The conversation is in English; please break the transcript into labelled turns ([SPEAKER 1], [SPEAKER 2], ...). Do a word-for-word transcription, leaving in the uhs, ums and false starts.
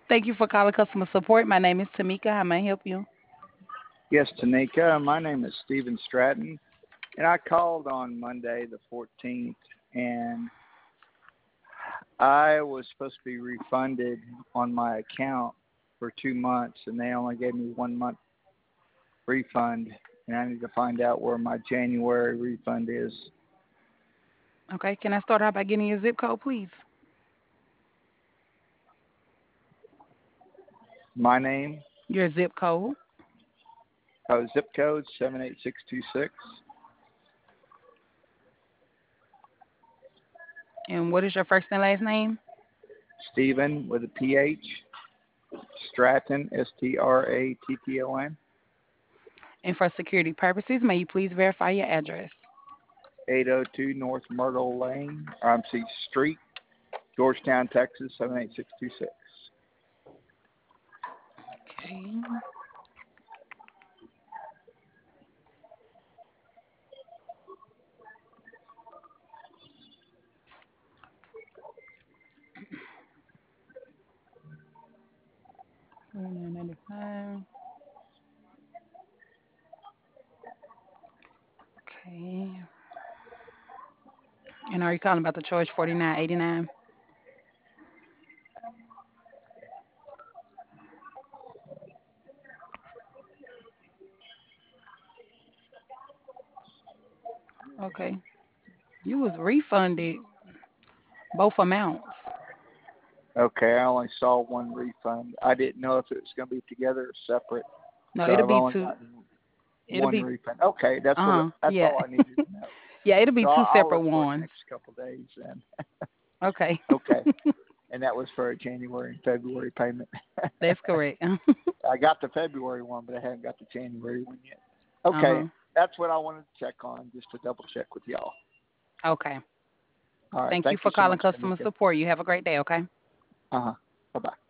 [SPEAKER 1] Thank you for calling customer support. My name is Tamika. How may I help you?
[SPEAKER 2] Yes, Tanika. My name is Stephen Stratton, and I called on Monday the fourteenth, and I was supposed to be refunded on my account for two months, and they only gave me one month refund, and I need to find out where my January refund is.
[SPEAKER 1] Okay, can I start out by getting your zip code, please?
[SPEAKER 2] My name,
[SPEAKER 1] Your zip code.
[SPEAKER 2] oh, zip code seven eight six two six.
[SPEAKER 1] And what is your first and last name?
[SPEAKER 2] Stephen with a P H, Stratton, S T R A T T O N,
[SPEAKER 1] And for security purposes, may you please verify your address?
[SPEAKER 2] eight oh two North Myrtle Lane, or I'm sorry, Street, Georgetown, Texas, seven eight six two six.
[SPEAKER 1] Okay. forty-nine ninety-five. Okay. And are you calling about the charge forty-nine eighty-nine? Okay. You was refunded both amounts.
[SPEAKER 2] Okay, I only saw one refund. I didn't know if it was going to be together or separate,
[SPEAKER 1] No,
[SPEAKER 2] so
[SPEAKER 1] it'll
[SPEAKER 2] I've
[SPEAKER 1] be
[SPEAKER 2] only
[SPEAKER 1] two.
[SPEAKER 2] gotten
[SPEAKER 1] It'll
[SPEAKER 2] one
[SPEAKER 1] be
[SPEAKER 2] refund. Okay, that's what.
[SPEAKER 1] uh
[SPEAKER 2] That's
[SPEAKER 1] yeah.
[SPEAKER 2] all I needed to know.
[SPEAKER 1] Yeah, it'll be
[SPEAKER 2] So
[SPEAKER 1] two
[SPEAKER 2] I'll, I'll
[SPEAKER 1] separate
[SPEAKER 2] look for it the
[SPEAKER 1] ones.
[SPEAKER 2] next couple of days then.
[SPEAKER 1] Okay.
[SPEAKER 2] Okay, and that was for a January and February payment.
[SPEAKER 1] That's correct.
[SPEAKER 2] I got the February one, but I haven't got the January one yet. Okay,
[SPEAKER 1] Uh-huh.
[SPEAKER 2] that's what I wanted to check on, just to double check with y'all.
[SPEAKER 1] Okay.
[SPEAKER 2] All right,
[SPEAKER 1] Thank you
[SPEAKER 2] thank
[SPEAKER 1] for
[SPEAKER 2] you so
[SPEAKER 1] calling
[SPEAKER 2] much,
[SPEAKER 1] customer
[SPEAKER 2] Tamika.
[SPEAKER 1] support. You have a great day, okay?
[SPEAKER 2] Uh huh. Bye bye.